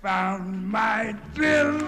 found my thrill.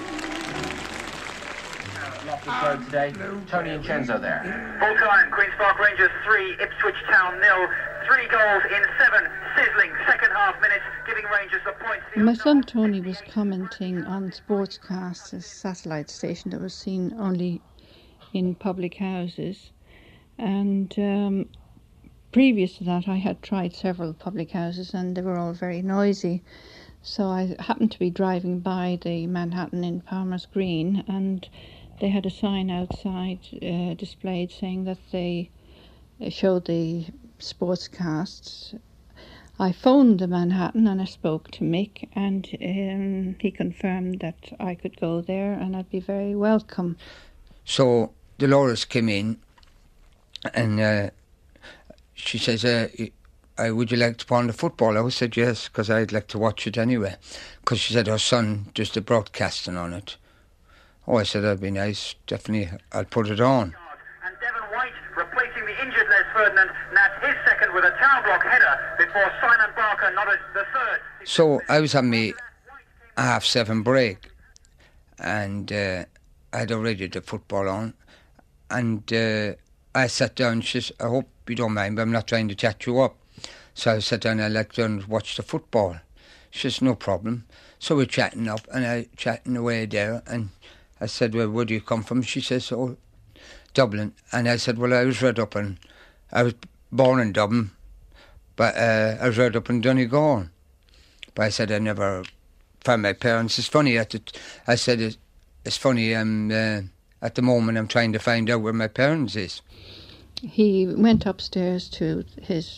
Loftus Road today. Tony and Chenzo there. Full time, Queen's Park Rangers 3, Ipswich Town 0. 3 goals in 7 sizzling second half minutes, giving Rangers the points. My son Tony was commenting on Sportscast, a satellite station that was seen only in public houses. And previous to that, I had tried several public houses and they were all very noisy. So I happened to be driving by the Manhattan in Palmer's Green, and they had a sign outside displayed saying that they showed the sportscasts. I phoned the Manhattan and I spoke to Mick, and he confirmed that I could go there and I'd be very welcome. So Dolores came in and she says, would you like to put on the football? I said yes, because I'd like to watch it anyway, because she said her son does the broadcasting on it. Oh, I said that'd be nice, definitely, I'll put it on. And Devon White replacing the injured Les Ferdinand, and that's his second with a tower block header before Simon Barker nodded the third. So I was on my 7:30 break, and I had already the football on, and I sat down. She says, I hope you don't mind, but I'm not trying to chat you up. So I sat down and I liked to watch the football. She says, no problem. So we're chatting up, and I chatting away there, and I said, well, where do you come from? She says, oh, Dublin. And I said, well, I was born in Dublin, but I was reared up in Donegal. But I said, I never found my parents. It's funny, I said, it's funny, at the moment I'm trying to find out where my parents is. He went upstairs to his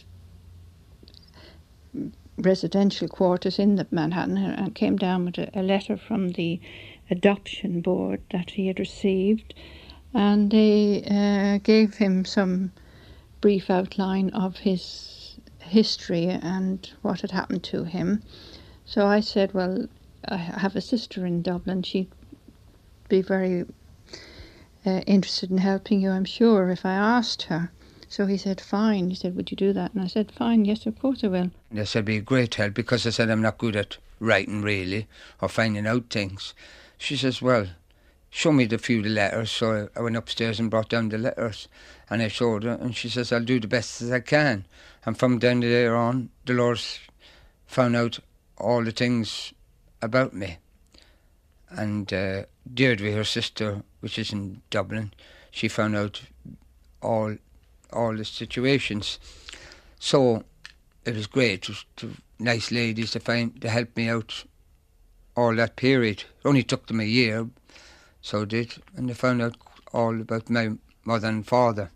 residential quarters in the Manhattan and came down with a letter from the adoption board that he had received, and they gave him some brief outline of his history and what had happened to him. So I said, well, I have a sister in Dublin, she'd be very interested in helping you, I'm sure, if I asked her. So he said, fine. He said, would you do that? And I said, fine, yes, of course I will. And I said, it'd be a great help, because I said I'm not good at writing, really, or finding out things. She says, well, show me the few letters. So I went upstairs and brought down the letters, and I showed her, and she says, I'll do the best as I can. And from then there on, Dolores found out all the things about me. And Deirdre, her sister, which is in Dublin, she found out all the situations. So it was great. It was nice ladies to help me out all that period. It only took them a year, so it did, and they found out all about my mother and father.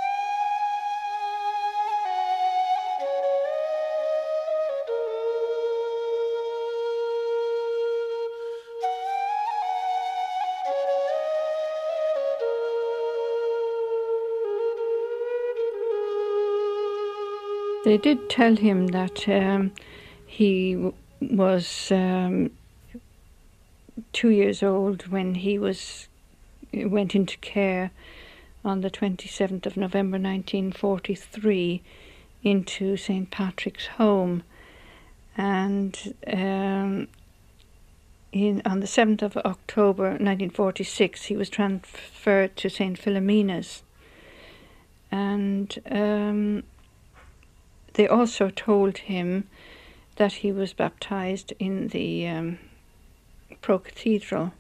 They did tell him that he was 2 years old when he went into care on the 27th of November 1943 into St. Patrick's Home, and on the 7th of October 1946 he was transferred to St. Philomena's, and they also told him that he was baptized in the pro-cathedral,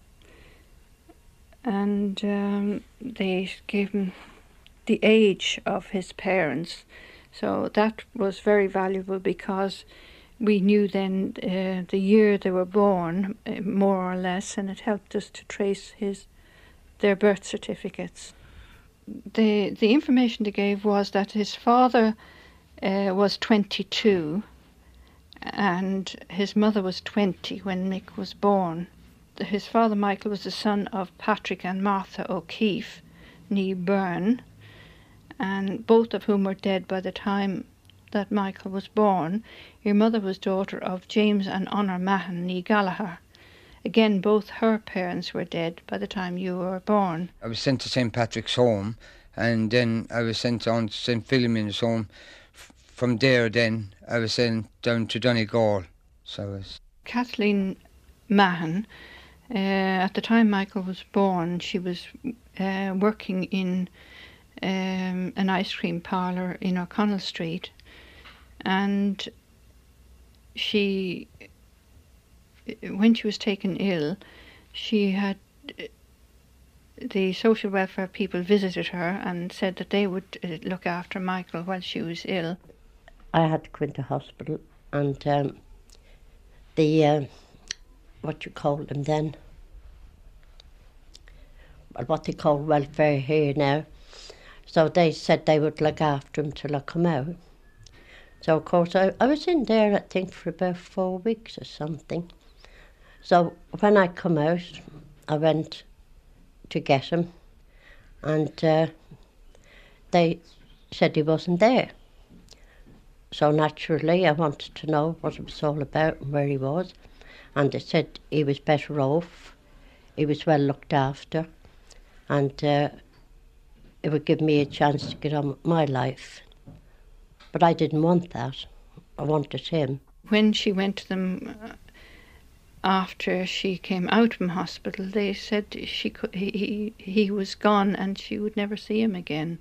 and they gave him the age of his parents. So that was very valuable, because we knew then the year they were born, more or less, and it helped us to trace their birth certificates. The information they gave was that his father was 22 and his mother was 20 when Mick was born. His father, Michael, was the son of Patrick and Martha O'Keefe, née Byrne, and both of whom were dead by the time that Michael was born. Your mother was daughter of James and Honor Mahon, née Gallagher. Again, both her parents were dead by the time you were born. I was sent to St. Patrick's Home, and then I was sent on to St. Philomena's Home. From there, then, I was sent down to Donegal. So Kathleen Mahon. At the time Michael was born, she was working in an ice cream parlour in O'Connell Street, and when she was taken ill, she had the social welfare people visited her and said that they would look after Michael while she was ill. I had to go into hospital, and the what you call them then, what they call welfare here now, so they said they would look after him till I come out. So of course I was in there, I think, for about 4 weeks or something. So when I come out, I went to get him, and they said he wasn't there. So naturally I wanted to know what it was all about and where he was, and they said he was better off, he was well looked after, and it would give me a chance to get on with my life. But I didn't want that, I wanted him. When she went to them after she came out from hospital, they said he was gone and she would never see him again.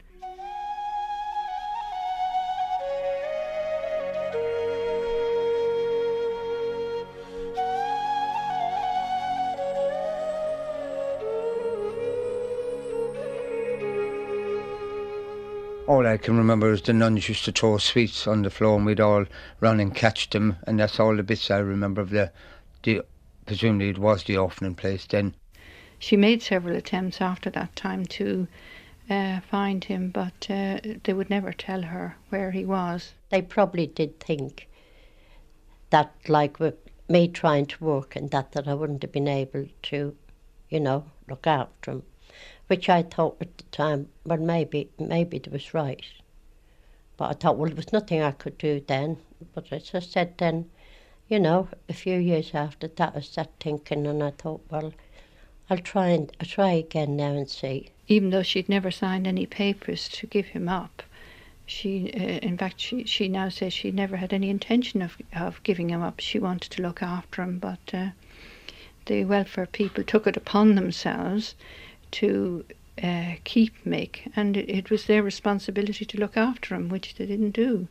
All I can remember is the nuns used to throw sweets on the floor and we'd all run and catch them, and that's all the bits I remember of the presumably it was the orphaning place then. She made several attempts after that time to find him, but they would never tell her where he was. They probably did think that, like with me trying to work and that I wouldn't have been able to, look after him. Which I thought at the time, well, maybe they was right. But I thought, well, there was nothing I could do then. But as I said then, a few years after that, I sat thinking, and I thought, well, I'll try again now and see. Even though she'd never signed any papers to give him up, she now says she never had any intention of giving him up. She wanted to look after him, but the welfare people took it upon themselves to keep Mick, and it was their responsibility to look after him, which they didn't do.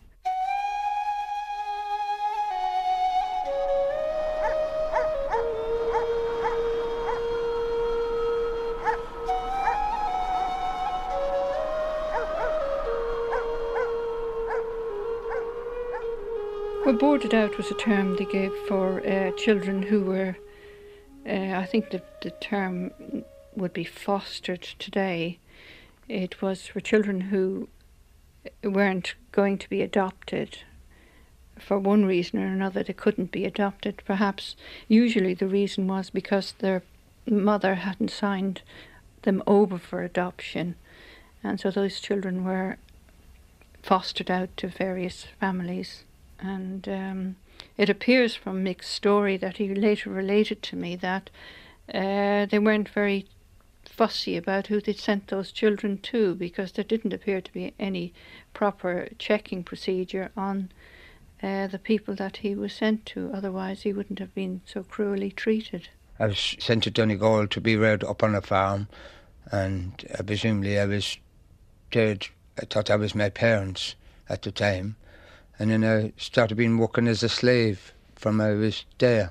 Well, boarded out was a term they gave for children who were, I think the term would be fostered today. It was for children who weren't going to be adopted. For one reason or another, they couldn't be adopted. Perhaps, usually the reason was because their mother hadn't signed them over for adoption. And so those children were fostered out to various families. And it appears from Mick's story that he later related to me that they weren't very fussy about who they sent those children to, because there didn't appear to be any proper checking procedure on the people that he was sent to. Otherwise he wouldn't have been so cruelly treated. I was sent to Donegal to be reared up on a farm, and presumably I was told, I thought I was my parents at the time, and then I started being working as a slave from I was there.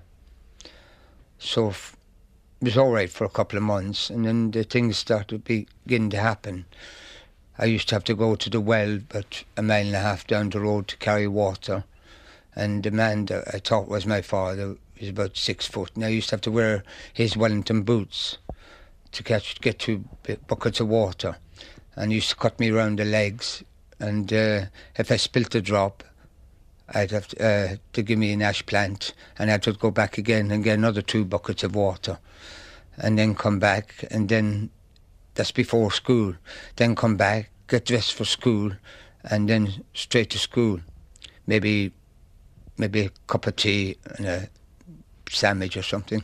So it was all right for a couple of months, and then the things started begin to happen. I used to have to go to the well, but 1.5 miles down the road to carry water, and the man that I thought was my father was about 6 foot, and I used to have to wear his Wellington boots to get 2 buckets of water, and he used to cut me around the legs, and if I spilt a drop, I'd have to give me an ash plant, and I'd have to go back again and get another 2 buckets of water, and then come back, and then that's before school. Then come back, get dressed for school, and then straight to school. Maybe a cup of tea and a sandwich or something.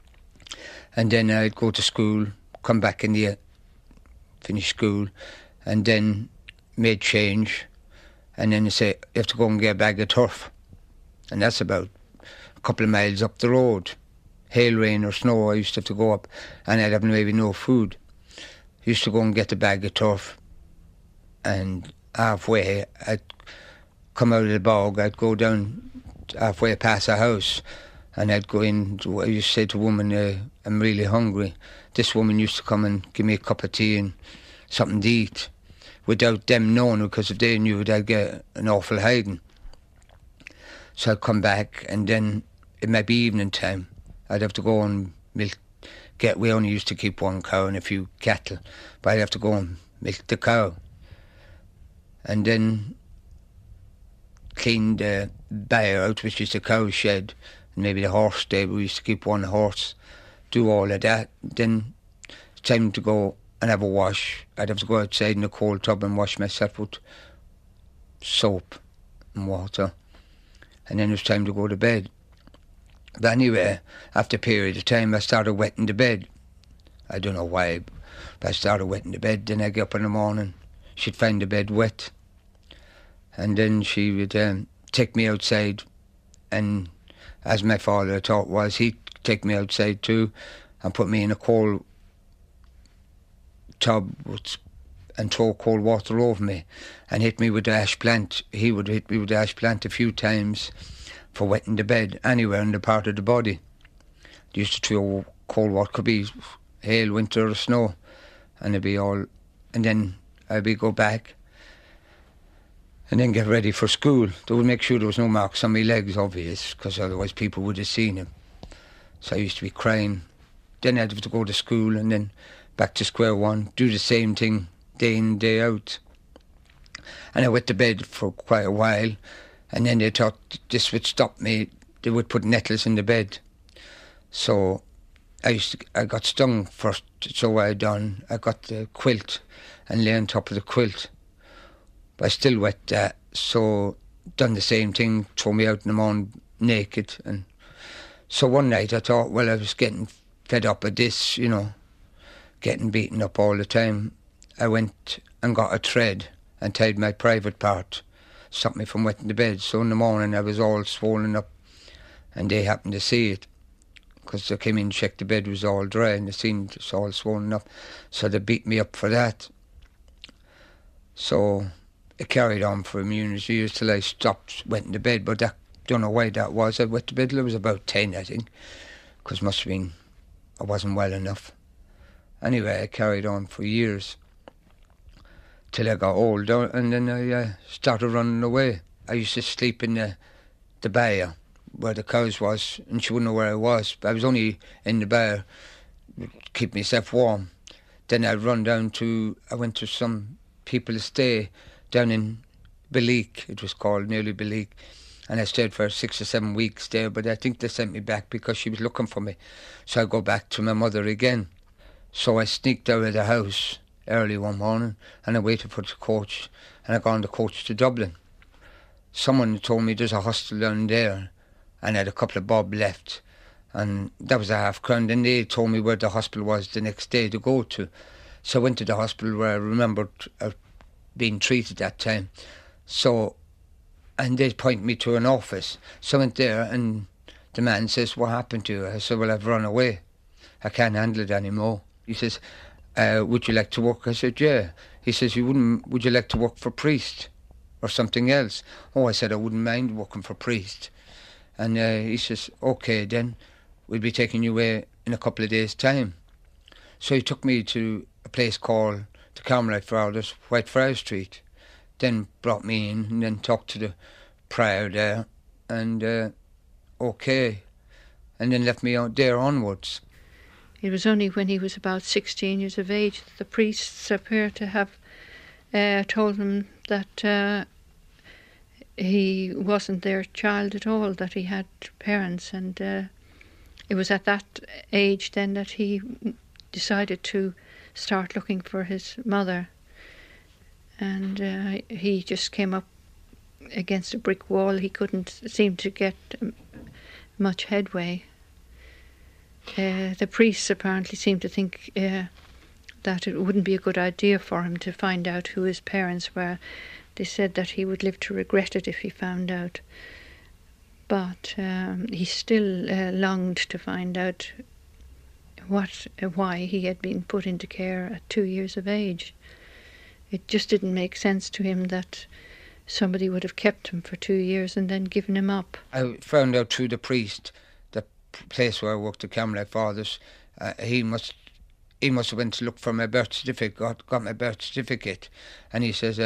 And then I'd go to school, come back in the finish school, and then made change. And then they say, you have to go and get a bag of turf. And that's about a couple of miles up the road. hail, rain or snow, I used to have to go up and I'd have maybe no food. I used to go and get a bag of turf, and halfway I'd come out of the bog, I'd go down halfway past a house and I'd go in. I used to say to a woman, I'm really hungry. This woman used to come and give me a cup of tea and something to eat without them knowing, because if they knew, I'd get an awful hiding. So I'd come back, and then it might be evening time. I'd have to go and milk. We only used to keep one cow and a few cattle, but I'd have to go and milk the cow. And then clean the byre out, which is the cow shed, and maybe the horse stable. We used to keep one horse, do all of that. Then it's time to go and have a wash. I'd have to go outside in the cold tub and wash myself with soap and water. And then it was time to go to bed. But anyway, after a period of time, I started wetting the bed. I don't know why, but I started wetting the bed. Then I get up in the morning, she'd find the bed wet. And then she would take me outside, and as my father thought was, he'd take me outside too and put me in a cold tub and throw cold water over me and hit me with the ash plant. He would hit me with the ash plant a few times for wetting the bed anywhere in the part of the body. They used to throw cold water, could be hail, winter or snow, and it'd be all, and then I'd be go back and then get ready for school. They would make sure there was no marks on my legs, obvious, because otherwise people would have seen them. So I used to be crying. Then I'd have to go to school and then back to square one, do the same thing day in, day out. And I went to bed for quite a while, and then they thought this would stop me. They would put nettles in the bed. So I got stung first, so what I done, I got the quilt and lay on top of the quilt. But I still wet that, so done the same thing, throw me out in the morning naked. And so one night I thought, well, I was getting fed up with this, you know, getting beaten up all the time. I went and got a thread and tied my private part, stopped me from wetting the bed. So in the morning I was all swollen up, and they happened to see it, because they came in and checked the bed was all dry, and they seen it was all swollen up. So they beat me up for that. So it carried on for a million years till I stopped wetting the bed, but I don't know why that was. I wet the bed till I was about 10, I think, because must have been I wasn't well enough. Anyway, I carried on for years till I got older, and then I started running away. I used to sleep in the byre where the cows was, and she wouldn't know where I was. But I was only in the byre to keep myself warm. Then I'd run down I went to some people's stay down in Beleek, it was called, nearly Beleek, and I stayed for 6 or 7 weeks there, but I think they sent me back because she was looking for me. So I go back to my mother again. So I sneaked out of the house early one morning, and I waited for the coach, and I got on the coach to Dublin. Someone told me there's a hostel down there, and I had a couple of bob left, and that was a £50. Then they told me where the hospital was the next day to go to. So I went to the hospital where I remembered being treated that time. So, and they pointed me to an office. So I went there, and the man says, "What happened to you?" I said, "Well, I've run away. I can't handle it anymore." He says, "Would you like to work?" I said, "Yeah." He says, would you like to work for priest or something else?" Oh, I said, "I wouldn't mind working for priest." And he says, "Okay, then we'll be taking you away in a couple of days' time." So he took me to a place called the Carmelite Fathers, Whitefriars Street. Then brought me in and then talked to the prior there, and okay, and then left me out there onwards. It was only when he was about 16 years of age that the priests appear to have told him that he wasn't their child at all, that he had parents, and it was at that age then that he decided to start looking for his mother. And he just came up against a brick wall. He couldn't seem to get much headway. The priests apparently seemed to think that it wouldn't be a good idea for him to find out who his parents were. They said that he would live to regret it if he found out. but he still longed to find out why he had been put into care at 2 years of age. It just didn't make sense to him that somebody would have kept him for 2 years and then given him up. I found out through the priest, the place where I worked at Carmelite Fathers, he must have went to look for my birth certificate, got my birth certificate, and he says,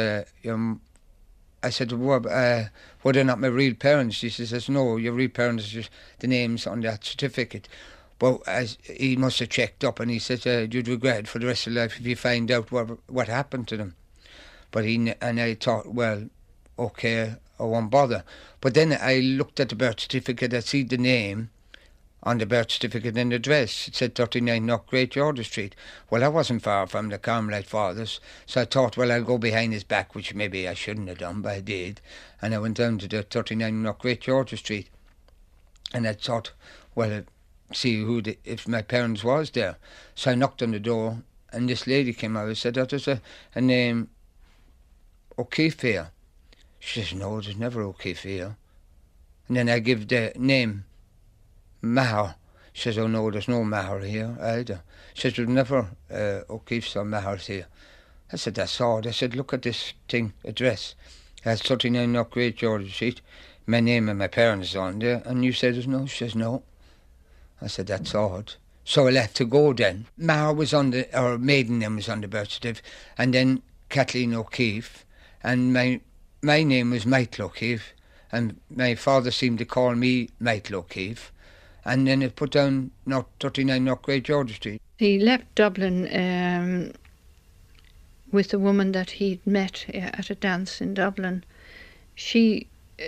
I said, were they not my real parents? He says, no, your real parents are just the names on that certificate. But he must have checked up, and he says, you'd regret for the rest of your life if you find out what happened to them. But I thought, well, okay, I won't bother. But then I looked at the birth certificate, I see the name on the birth certificate and address. It said 39 Knock Great Georgia Street. Well, I wasn't far from the Carmelite Fathers, so I thought, well, I'll go behind his back, which maybe I shouldn't have done, but I did. And I went down to the 39 Knock Great Georgia Street, and I thought, well, see if my parents was there. So I knocked on the door, and this lady came out and said, oh, there's a name O'Keefe here. She says, no, there's never O'Keefe here. And then I give the name Maher. She says, oh no, there's no Maher here either. She says, there's never O'Keefe's or Maher's here. I said, that's odd. I said, look at this address. It has 39 Knock Great Georgia Street. My name and my parents on there. And you said there's no? She says, no. I said, that's odd. So I left to go then. Maher was or maiden name was on the birth certificate. And then Kathleen O'Keefe. And my name was Michael O'Keefe. And my father seemed to call me Michael O'Keefe. And then it put down 39 Knock Great Georgia Street. He left Dublin with a woman that he'd met at a dance in Dublin. She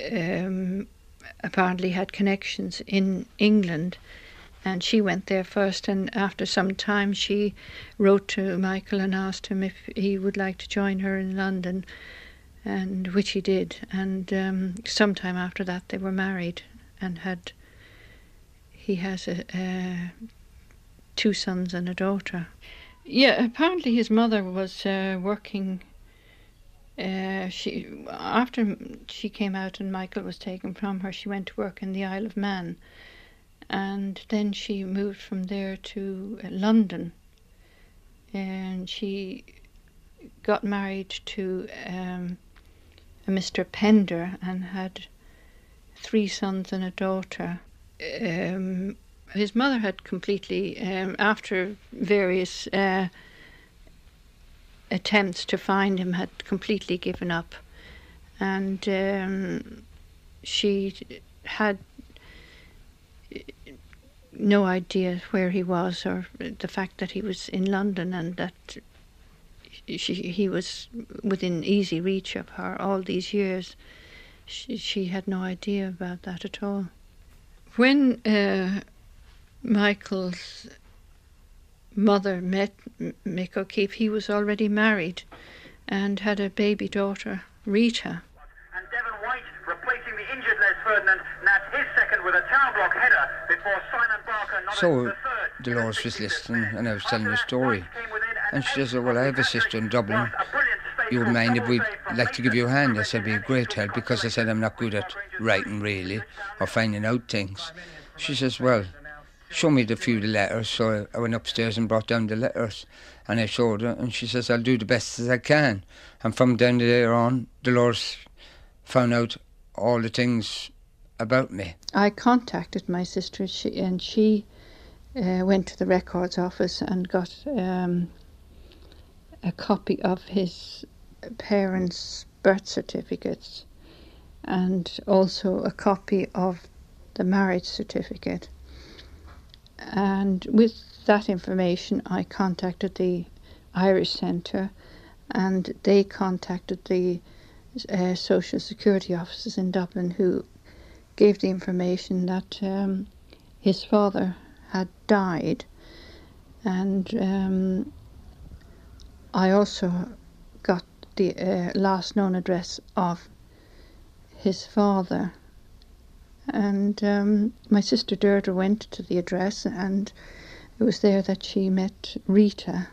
apparently had connections in England, and she went there first, and after some time she wrote to Michael and asked him if he would like to join her in London, and which he did. And sometime after that they were married and he has 2 sons and a daughter. Yeah, apparently his mother was working. After she came out and Michael was taken from her, she went to work in the Isle of Man, and then she moved from there to London, and she got married to a Mr. Pender and had 3 sons and a daughter. His mother had completely, after various attempts to find him, had completely given up, and she had no idea where he was, or the fact that he was in London and that he was within easy reach of her all these years. She had no idea about that at all. When Michael's mother met Mick O'Keefe, he was already married and had a baby daughter, Rita. And Devon White replacing the injured Les Ferdinand, nabbed his second with a tower block header before Simon Barker nodded So the third. Dolores was listening and I was telling the story. And she says, well, I have a sister in Dublin. You would mind if we'd like to give you a hand? I said, it'd be a great help, because I said I'm not good at writing really, or finding out things. She says, well, show me the few letters. So I went upstairs and brought down the letters, and I showed her, and she says, I'll do the best as I can. And from down there on, Dolores found out all the things about me. I contacted my sister, and she went to the records office and got a copy of his parents' birth certificates and also a copy of the marriage certificate. And with that information I contacted the Irish Centre, and they contacted the Social Security offices in Dublin, who gave the information that his father had died. And I also got the last known address of his father. And my sister Deirdre went to the address, and it was there that she met Rita.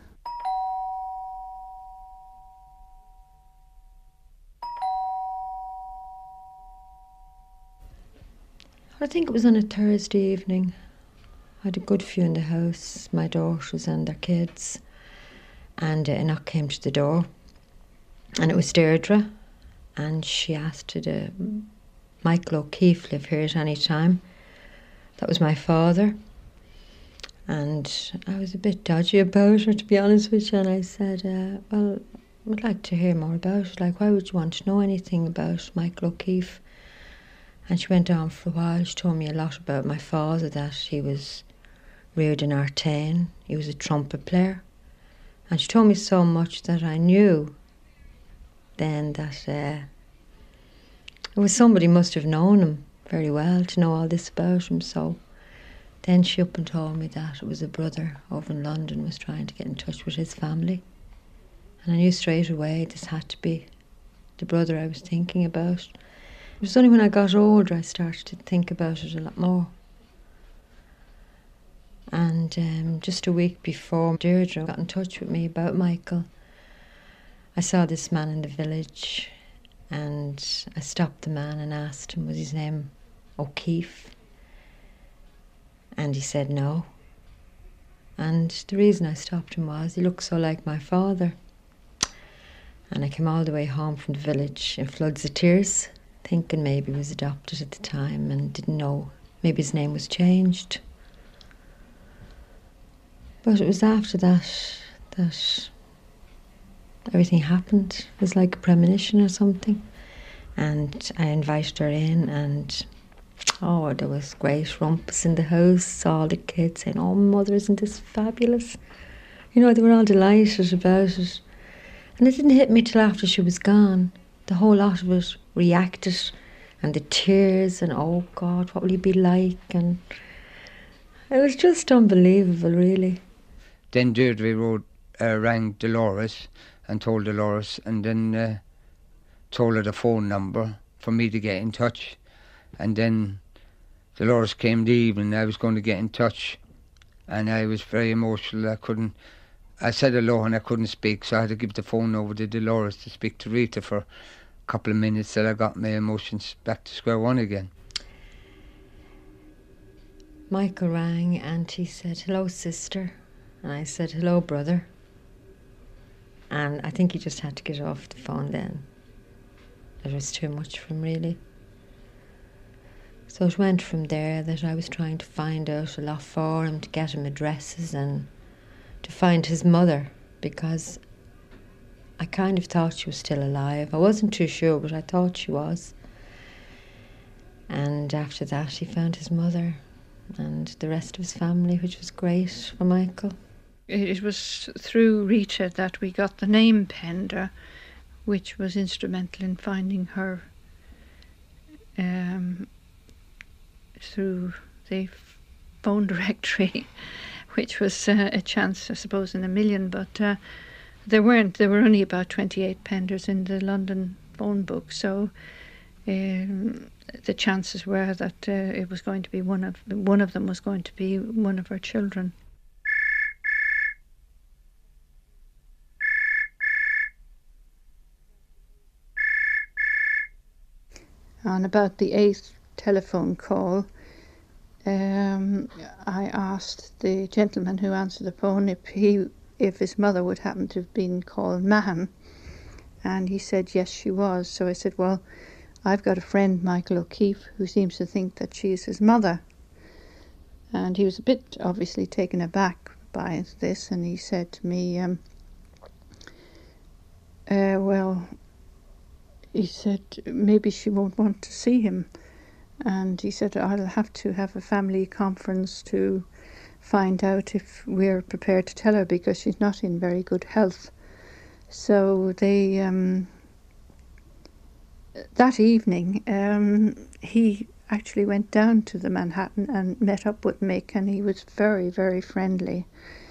I think it was on a Thursday evening. I had a good few in the house, my daughters and their kids. And a knock came to the door. And it was Deirdre. And she asked, did Michael O'Keefe live here at any time? That was my father. And I was a bit dodgy about her, to be honest with you. And I said, well, I would like to hear more about it. Like, why would you want to know anything about Michael O'Keefe? And she went on for a while. She told me a lot about my father, that he was reared in Artane. He was a trumpet player. And she told me so much that I knew then that it was somebody must have known him very well to know all this about him. So then she up and told me that it was a brother over in London was trying to get in touch with his family. And I knew straight away this had to be the brother I was thinking about. It was only when I got older I started to think about it a lot more. And just a week before Deirdre got in touch with me about Michael, I saw this man in the village and I stopped the man and asked him, was his name O'Keefe? And he said no. And the reason I stopped him was he looked so like my father. And I came all the way home from the village in floods of tears, thinking maybe he was adopted at the time and didn't know. Maybe his name was changed. But it was after that everything happened. It was like a premonition or something. And I invited her in and, there was great rumpus in the house. All the kids saying, oh, mother, isn't this fabulous? You know, they were all delighted about it. And it didn't hit me till after she was gone. The whole lot of it reacted. And the tears and, oh, God, what will he be like? And it was just unbelievable, really. Then Deirdre rang Dolores and told Dolores, and then told her the phone number for me to get in touch. And then Dolores came the evening I was going to get in touch, and I was very emotional. I said hello and I couldn't speak, so I had to give the phone over to Dolores to speak to Rita for a couple of minutes till I got my emotions back to square one again. Michael rang and he said, hello, sister. And I said, hello, brother. And I think he just had to get off the phone then. It was too much for him, really. So it went from there that I was trying to find out a lot for him, to get him addresses and to find his mother, because I kind of thought she was still alive. I wasn't too sure, but I thought she was. And after that, he found his mother and the rest of his family, which was great for Michael. It was through Rita that we got the name Pender, which was instrumental in finding her through the phone directory, which was a chance, I suppose, in a million. But there were only about 28 Penders in the London phone book, so the chances were that it was going to be one of them was going to be one of her children. On about the 8th telephone call, I asked the gentleman who answered the phone if his mother would happen to have been called Mahon, and he said yes, she was. So I said, well, I've got a friend, Michael O'Keefe, who seems to think that she's his mother. And he was a bit obviously taken aback by this, and he said to me, he said, maybe she won't want to see him. And he said, I'll have to have a family conference to find out if we're prepared to tell her, because she's not in very good health. So they, that evening, he actually went down to the Manhattan and met up with Mick, and he was very, very friendly.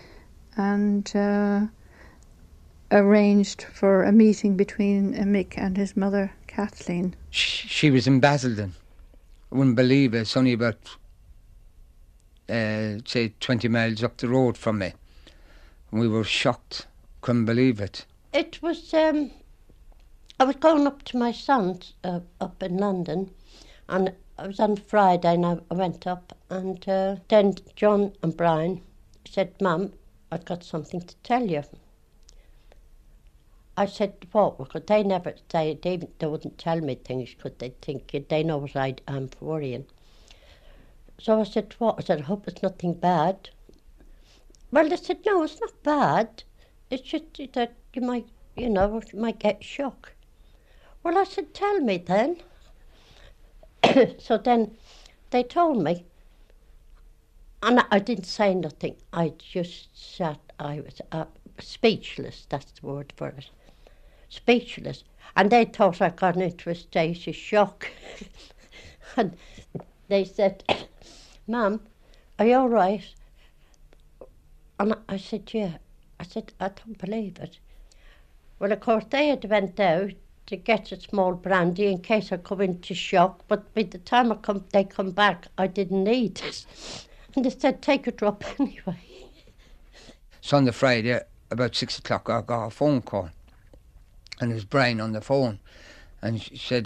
And arranged for a meeting between Mick and his mother, Kathleen. She was in Basildon. I wouldn't believe it. It's only about, say, 20 miles up the road from me. And we were shocked. Couldn't believe it. It was, I was going up to my son's up in London, and I was on Friday and I went up, and then John and Brian said, Mum, I've got something to tell you. I said, what? Because they never say, they wouldn't tell me things because they think they know what I'm for worrying. So I said, what? I said, I hope it's nothing bad. Well, they said, no, it's not bad. It's just that you might, you might get shock. Well, I said, tell me then. So then they told me, and I didn't say nothing. I just sat, I was speechless, that's the word for it. Speechless. And they thought I'd gone into a state of shock. And they said, Mum, are you all right? And I said, yeah. I said, I don't believe it. Well, of course, they had went out to get a small brandy in case I come into shock, but by the time they come back, I didn't need it. And they said, take a drop anyway. Sunday, Friday, about 6 o'clock, I got a phone call. And it was Brian on the phone. And she said,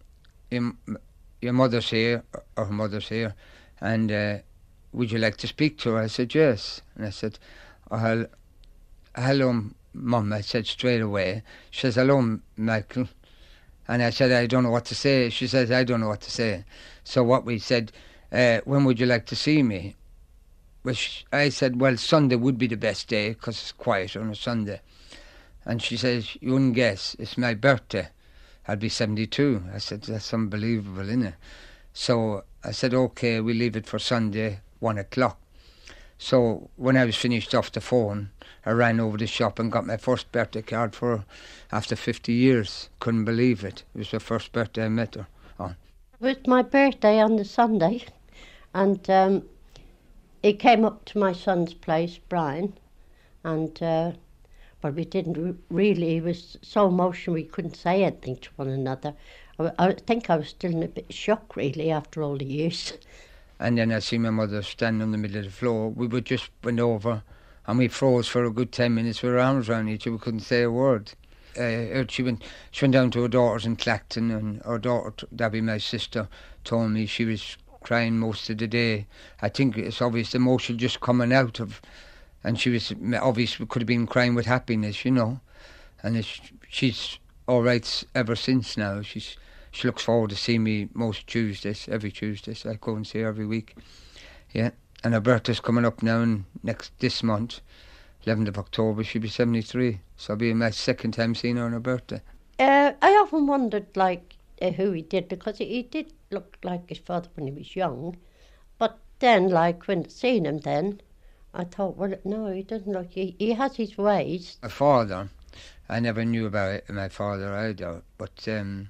your mother's here, or her mother's here, and would you like to speak to her? I said, yes. And I said, oh, hello, Mum, I said straight away. She says, hello, Michael. And I said, I don't know what to say. She says, I don't know what to say. So what we said, when would you like to see me? Which I said, well, Sunday would be the best day because it's quiet on a Sunday. And she says, you wouldn't guess, it's my birthday. I'll be 72. I said, that's unbelievable, isn't it? So I said, okay, we'll leave it for Sunday, 1 o'clock. So when I was finished off the phone, I ran over the shop and got my first birthday card for her after 50 years. Couldn't believe it. It was the first birthday I met her on. It was my birthday on the Sunday, and he came up to my son's place, Brian, and but we didn't really, he was so emotional we couldn't say anything to one another. I think I was still in a bit of shock, really, after all the years. And then I see my mother standing in the middle of the floor. We would just went over and we froze for a good 10 minutes with our arms around each other. We couldn't say a word. She went down to her daughter's in Clacton, and her daughter, that'd be my sister, told me she was crying most of the day. I think it's obvious the emotion just coming out of, and she was obviously could have been crying with happiness, and she's all right ever since now. She looks forward to seeing me most Tuesdays, every Tuesday, so I go and see her every week. Yeah, and her birthday's coming up now this month, 11th of October, she'll be 73, so it'll be my second time seeing her on her birthday. I often wondered, who he did, because he did look like his father when he was young, but then, when seeing him then, I thought, well, no, he doesn't look, he has his ways. My father, I never knew about my father either, but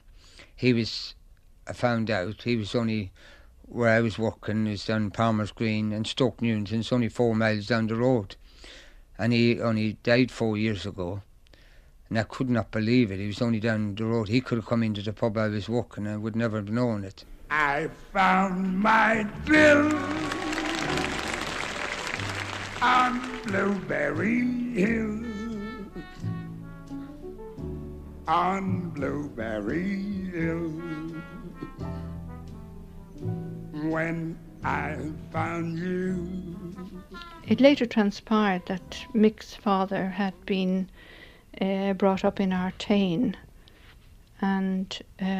I found out, he was only where I was working, is down Palmer's Green and Stoke Newington, it's only 4 miles down the road. And he only died 4 years ago. And I could not believe it. He was only down the road. He could have come into the pub I was working and I would never have known it. I found my thrill on Blueberry Hill. On Blueberry Hill. When I found you. It later transpired that Mick's father had been brought up in Artane and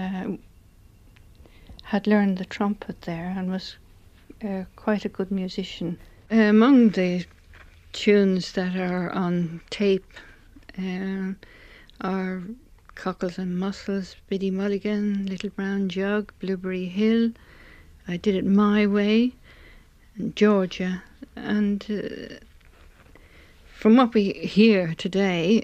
had learned the trumpet there and was quite a good musician. Among the tunes that are on tape are Cockles and Mussels, Biddy Mulligan, Little Brown Jug, Blueberry Hill, I Did It My Way, and Georgia. And from what we hear today,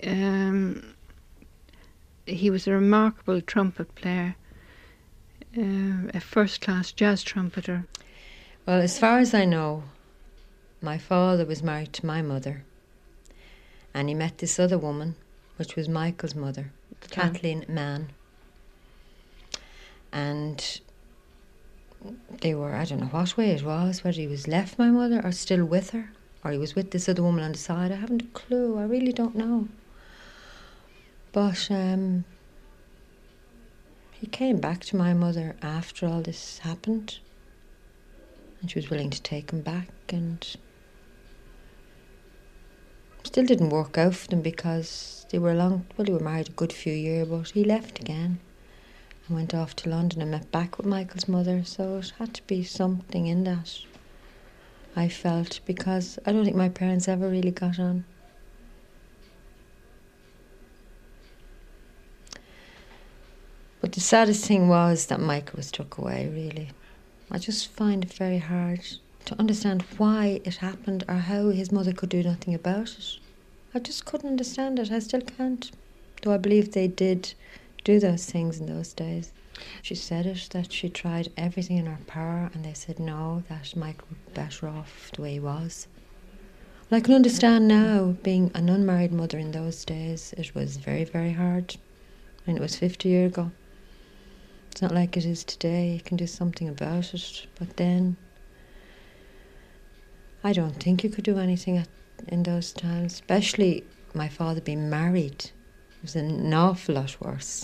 he was a remarkable trumpet player, a first-class jazz trumpeter. Well, as far as I know, my father was married to my mother, and he met this other woman, which was Michael's mother, Kathleen Mann. And they were, I don't know what way it was, whether he was left my mother or still with her, or he was with this other woman on the side. I haven't a clue. I really don't know. But he came back to my mother after all this happened, and she was willing to take him back, and still didn't work out for them because they were married a good few years, but he left again and went off to London and met back with Michael's mother, so it had to be something in that, I felt, because I don't think my parents ever really got on. But the saddest thing was that Michael was took away, really. I just find it very hard to understand why it happened or how his mother could do nothing about it. I just couldn't understand it. I still can't. Though I believe they did do those things in those days. She said it, that she tried everything in her power, and they said no, that Michael would be better off the way he was. Well, I can understand now, being an unmarried mother in those days, it was very, very hard. And it was 50 years ago. It's not like it is today. You can do something about it. But then, I don't think you could do anything in those times. Especially my father being married. It was an awful lot worse.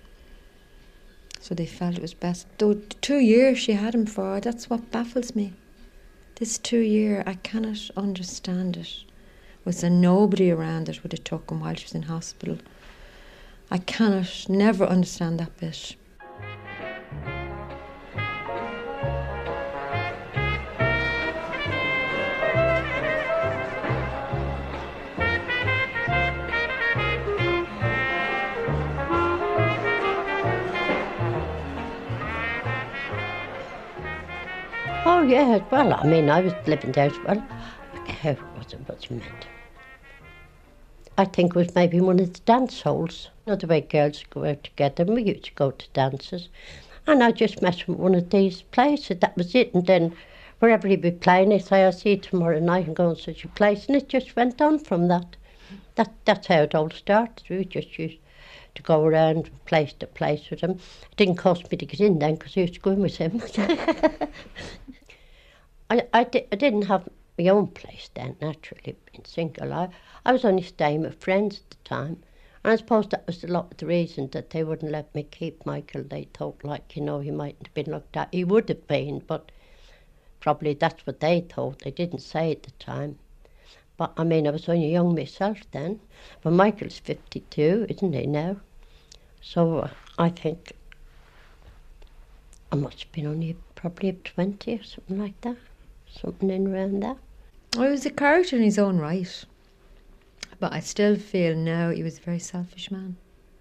So they felt it was best. Though the 2 years she had him for, that's what baffles me. This 2 year, I cannot understand it. Was there nobody around that would have took him while she was in hospital? I never understand that bit. Oh, yeah, well, I mean, I was living there as well. How was it meant? I think it was maybe one of the dance halls. You know, the way girls go out together, and we used to go to dances. And I just met him at one of these places, that was it. And then wherever he'd be playing, he'd say, I'll see you tomorrow night and go to such a place. And it just went on from that. That's how it all started. We just used to go around place to place with him. It didn't cost me to get in then because I used to go in with him. I didn't have my own place then, naturally, being single. I was only staying with friends at the time. And I suppose that was a lot of the reason that they wouldn't let me keep Michael. They thought, like, you know, he mightn't have been looked at. He would have been, but probably that's what they thought. They didn't say at the time. But, I mean, I was only young myself then. But Michael's 52, isn't he now? So I think I must have been only probably 20 or something like that. Something in around that. Well, he was a character in his own right. But I still feel now he was a very selfish man.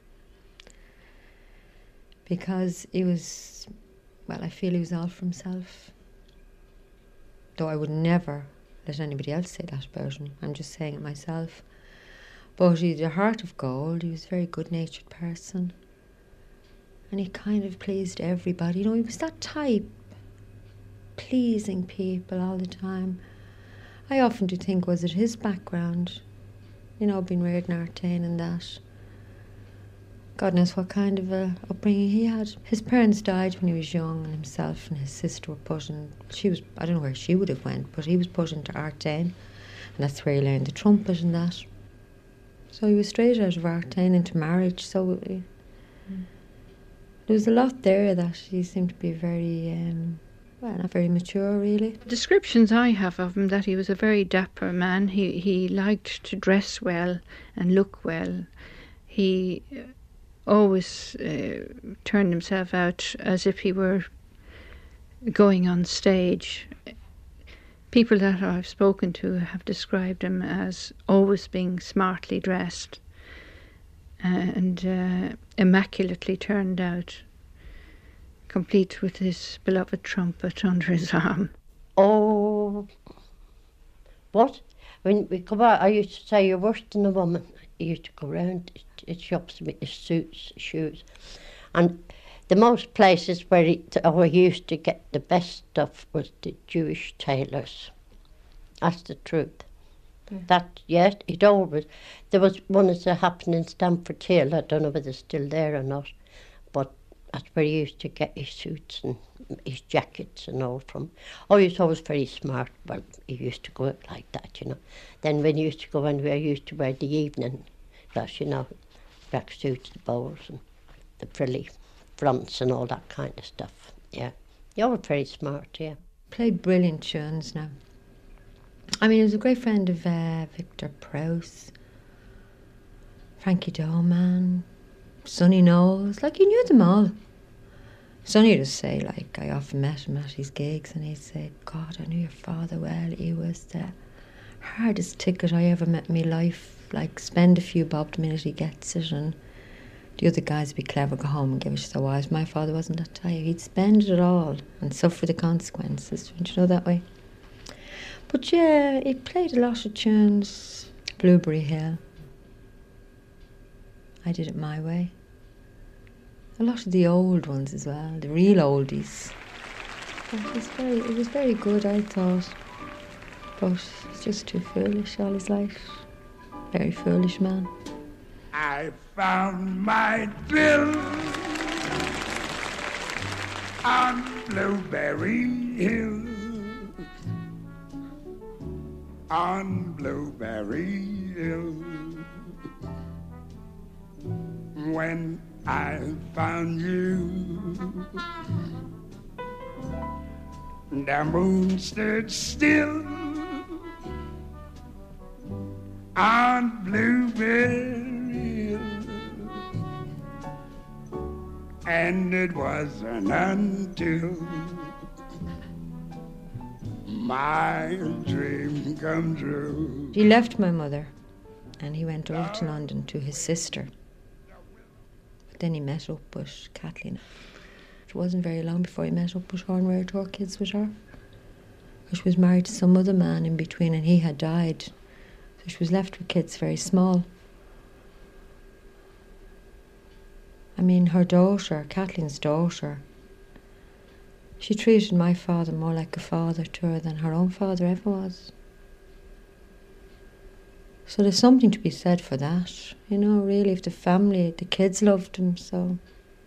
Because he was, well, I feel he was all for himself. Though I would never let anybody else say that about him. I'm just saying it myself. But he had a heart of gold. He was a very good-natured person. And he kind of pleased everybody. You know, he was that type. Pleasing people all the time. I often do think, was it his background? You know, being reared in Artane and that. God knows what kind of a upbringing he had. His parents died when he was young, and himself and his sister were put in. I don't know where she would have went, but he was put into Artane, and that's where he learned the trumpet and that. So he was straight out of Artane into marriage. So there was a lot there that he seemed to be very, well, not very mature, really. Descriptions I have of him, that he was a very dapper man. He liked to dress well and look well. He always turned himself out as if he were going on stage. People that I've spoken to have described him as always being smartly dressed and immaculately turned out, complete with his beloved trumpet under his arm. Oh, what? When we come out, I used to say, you're worse than a woman. I used to go round shops with the suits, shoes. And the most places where he used to get the best stuff was the Jewish tailors. That's the truth. Yeah. That, yes, it always... There was one that happened in Stamford Hill. I don't know whether it's still there or not. But that's where he used to get his suits and his jackets and all from. Oh, he was always very smart. Well, he used to go out like that, you know. Then when he used to go anywhere, he used to wear the evening dress, you know, black suits, the bows and the frilly fronts and all that kind of stuff. Yeah. You were very smart, yeah. Played brilliant tunes now. I mean, he was a great friend of Victor Prowse, Frankie Doman, Sonny Knowles. Like, you knew them all. Sonny would say, like, I often met him at his gigs, and he'd say, God, I knew your father well. He was the hardest ticket I ever met in my life. Like, spend a few bob the minute he gets it, and the other guys would be clever, go home and give it to their wives. My father wasn't that type. He'd spend it all and suffer the consequences. Don't you know that way? But yeah, he played a lot of tunes. Blueberry Hill. I did it my way. A lot of the old ones as well, the real oldies. It was very good, I thought. But he's just too foolish all his life. Very foolish man. I found my thrill on Blueberry Hill. On Blueberry Hill. When I found you, the moon stood still on Blueberry Hill, and it wasn't until my dream come true. He left my mother and he went over to London to his sister. But then he met up with Kathleen. It wasn't very long before he met up with her and reared 4 kids with her. She was married to some other man in between, and he had died. So she was left with kids very small. I mean, her daughter, Kathleen's daughter, she treated my father more like a father to her than her own father ever was. So there's something to be said for that. You know, really, if the family, the kids loved him, so.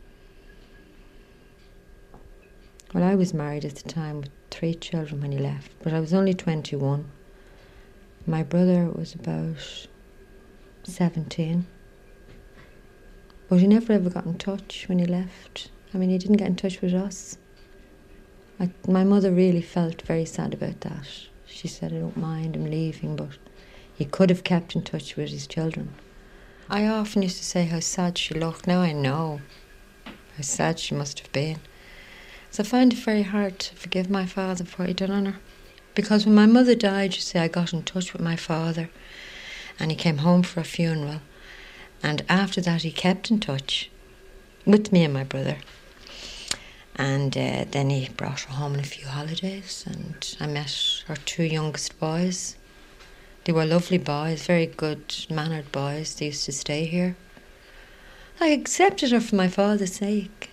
Well, I was married at the time with 3 children when he left, but I was only 21. My brother was about 17. But he never ever got in touch when he left. I mean, he didn't get in touch with us. My mother really felt very sad about that. She said, I don't mind him leaving, but he could have kept in touch with his children. I often used to say how sad she looked. Now I know how sad she must have been. So I find it very hard to forgive my father for what he'd done on her. Because when my mother died, you see, I got in touch with my father, and he came home for a funeral. And after that, he kept in touch with me and my brother. And then he brought her home on a few holidays, and I met her 2 youngest boys. They were lovely boys, very good-mannered boys. They used to stay here. I accepted her for my father's sake.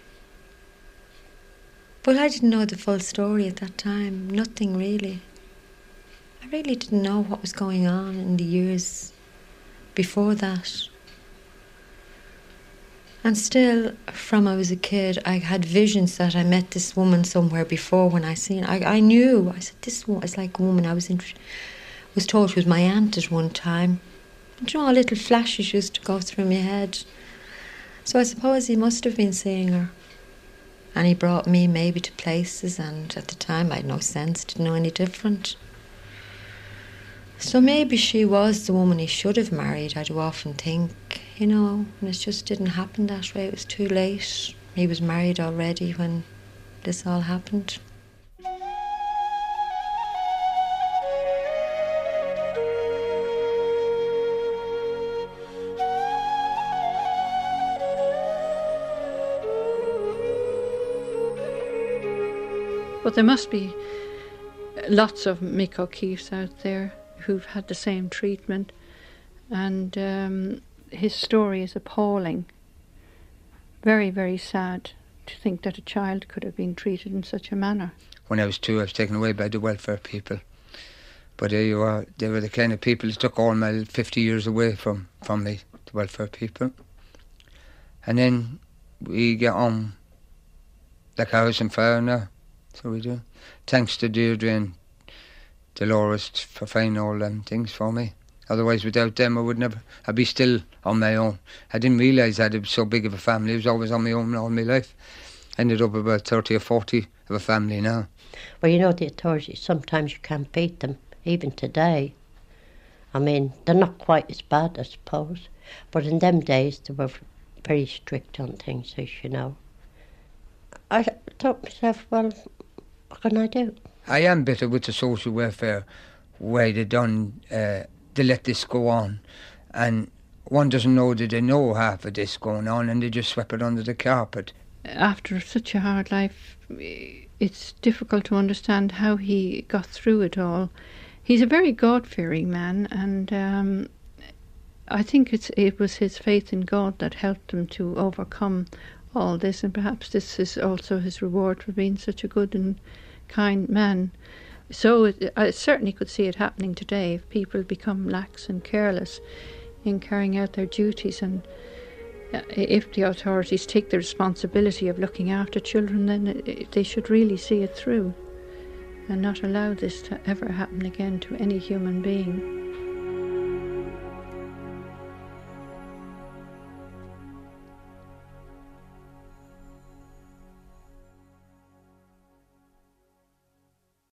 But I didn't know the full story at that time, nothing really. I really didn't know what was going on in the years before that. And still, from I was a kid, I had visions that I met this woman somewhere before when I seen her. I knew, I said, this woman is like a woman I was told she was my aunt at one time. And you know, little flashes used to go through my head. So I suppose he must have been seeing her. And he brought me maybe to places, and at the time I had no sense, didn't know any different. So maybe she was the woman he should have married, I do often think, you know, and it just didn't happen that way. It was too late. He was married already when this all happened. But there must be lots of Mick O'Keeffes out there who've had the same treatment, and his story is appalling. Very, very sad to think that a child could have been treated in such a manner. When I was 2, I was taken away by the welfare people. But they were the kind of people that took all my 50 years away from me, the welfare people. And then we get on like a house on fire now. So we do. Thanks to Deirdre and Dolores for finding all them things for me. Otherwise, without them, I'd be still on my own. I didn't realise I had so big of a family. I was always on my own all my life. Ended up about 30 or 40 of a family now. Well, you know, the authorities, sometimes you can't beat them, even today. I mean, they're not quite as bad, I suppose. But in them days, they were very strict on things, as you know. I thought to myself, well, what can I do? I am bitter with the social welfare way they let this go on, and one doesn't know that they know half of this going on, and they just sweep it under the carpet. After such a hard life, it's difficult to understand how he got through it all. He's a very God-fearing man, and I think it was his faith in God that helped him to overcome all this, and perhaps this is also his reward for being such a good and kind man. So I certainly could see it happening today if people become lax and careless in carrying out their duties, and if the authorities take the responsibility of looking after children, then they should really see it through and not allow this to ever happen again to any human being.